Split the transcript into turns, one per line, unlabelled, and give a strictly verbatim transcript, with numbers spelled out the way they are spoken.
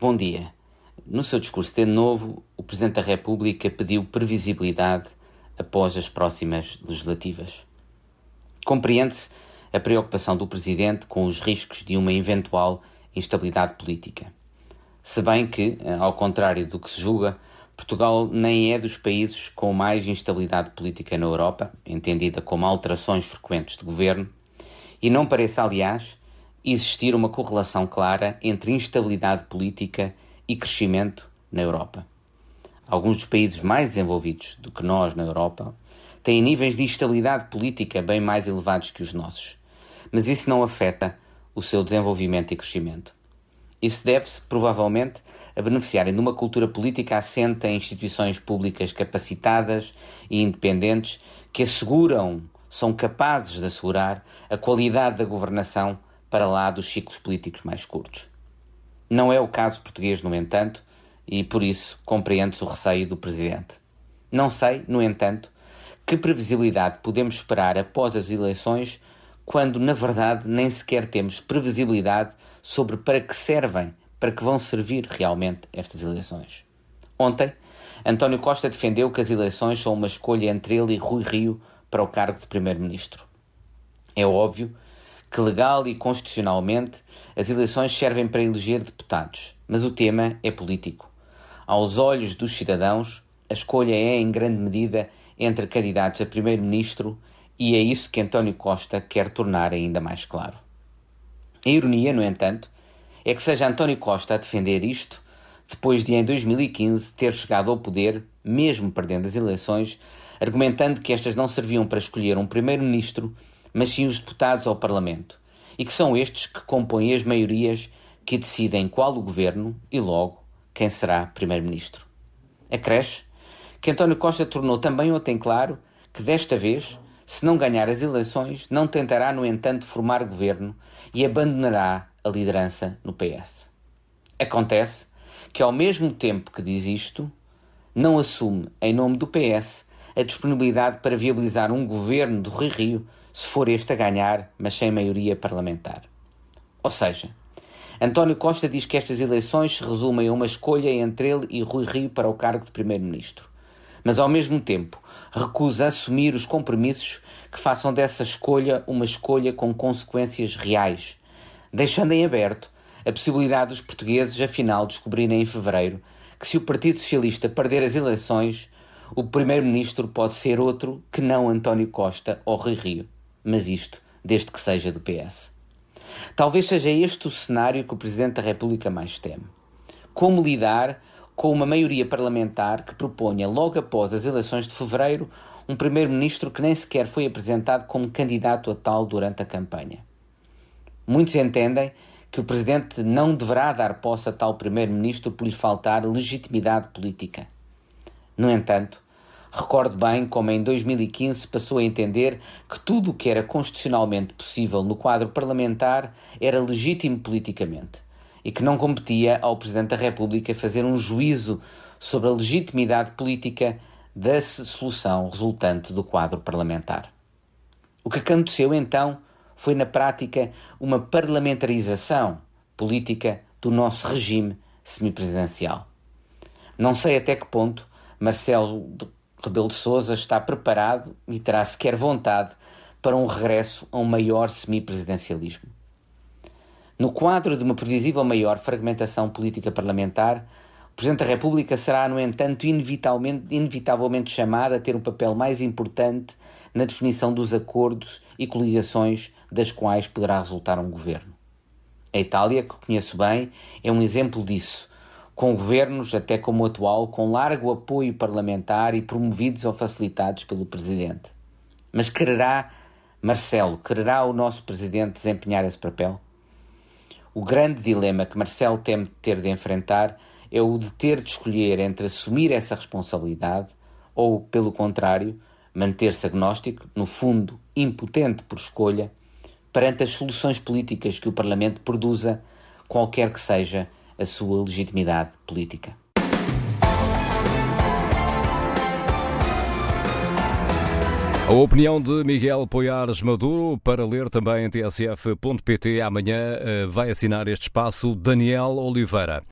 Bom dia. No seu discurso de ano novo, o Presidente da República pediu previsibilidade após as próximas legislativas. Compreende-se a preocupação do Presidente com os riscos de uma eventual instabilidade política. Se bem que, ao contrário do que se julga, Portugal nem é dos países com mais instabilidade política na Europa, entendida como alterações frequentes de governo, e não parece, aliás, existir uma correlação clara entre instabilidade política e crescimento na Europa. Alguns dos países mais desenvolvidos do que nós na Europa têm níveis de instabilidade política bem mais elevados que os nossos, mas isso não afeta o seu desenvolvimento e crescimento. Isso deve-se, provavelmente, a beneficiarem de uma cultura política assente em instituições públicas capacitadas e independentes que asseguram, são capazes de assegurar a qualidade da governação para lá dos ciclos políticos mais curtos. Não é o caso português, no entanto, e por isso compreende-se o receio do Presidente. Não sei, no entanto, que previsibilidade podemos esperar após as eleições quando, na verdade, nem sequer temos previsibilidade sobre para que servem, para que vão servir realmente estas eleições. Ontem, António Costa defendeu que as eleições são uma escolha entre ele e Rui Rio para o cargo de Primeiro-Ministro. É óbvio que legal e constitucionalmente as eleições servem para eleger deputados, mas o tema é político. Aos olhos dos cidadãos, a escolha é, em grande medida, entre candidatos a Primeiro-Ministro e é isso que António Costa quer tornar ainda mais claro. A ironia, no entanto, é que seja António Costa a defender isto depois de, em dois mil e quinze, ter chegado ao poder, mesmo perdendo as eleições, argumentando que estas não serviam para escolher um Primeiro-Ministro, mas sim os deputados ao Parlamento, e que são estes que compõem as maiorias que decidem qual o governo e, logo, quem será Primeiro-Ministro. Acresce que António Costa tornou também ontem claro que, desta vez, se não ganhar as eleições, não tentará, no entanto, formar governo e abandonará a liderança no P S. Acontece que, ao mesmo tempo que diz isto, não assume, em nome do P S, a disponibilidade para viabilizar um governo do Rui Rio se for este a ganhar, mas sem maioria parlamentar. Ou seja, António Costa diz que estas eleições se resumem a uma escolha entre ele e Rui Rio para o cargo de Primeiro-Ministro, mas ao mesmo tempo recusa assumir os compromissos que façam dessa escolha uma escolha com consequências reais, deixando em aberto a possibilidade dos portugueses afinal descobrirem em fevereiro que se o Partido Socialista perder as eleições, o Primeiro-Ministro pode ser outro que não António Costa ou Rui Rio, mas isto desde que seja do P S. Talvez seja este o cenário que o Presidente da República mais teme. Como lidar com uma maioria parlamentar que proponha, logo após as eleições de fevereiro, um Primeiro-Ministro que nem sequer foi apresentado como candidato a tal durante a campanha. Muitos entendem que o Presidente não deverá dar posse a tal Primeiro-Ministro por lhe faltar legitimidade política. No entanto, recordo bem como em dois mil e quinze passou a entender que tudo o que era constitucionalmente possível no quadro parlamentar era legítimo politicamente e que não competia ao Presidente da República fazer um juízo sobre a legitimidade política da solução resultante do quadro parlamentar. O que aconteceu então foi na prática uma parlamentarização política do nosso regime semipresidencial. Não sei até que ponto Marcelo Rebelo de Sousa está preparado e terá sequer vontade para um regresso a um maior semipresidencialismo. No quadro de uma previsível maior fragmentação política parlamentar, o Presidente da República será, no entanto, inevitavelmente, inevitavelmente chamado a ter um papel mais importante na definição dos acordos e coligações das quais poderá resultar um governo. A Itália, que conheço bem, é um exemplo disso, com governos, até como o atual, com largo apoio parlamentar e promovidos ou facilitados pelo Presidente. Mas quererá, Marcelo, quererá o nosso Presidente desempenhar esse papel? O grande dilema que Marcelo teme ter de enfrentar é o de ter de escolher entre assumir essa responsabilidade ou, pelo contrário, manter-se agnóstico, no fundo impotente por escolha, perante as soluções políticas que o Parlamento produza, qualquer que seja a sua legitimidade política.
A opinião de Miguel Poiares Maduro, para ler também em T S F ponto pt. Amanhã vai assinar este espaço Daniel Oliveira.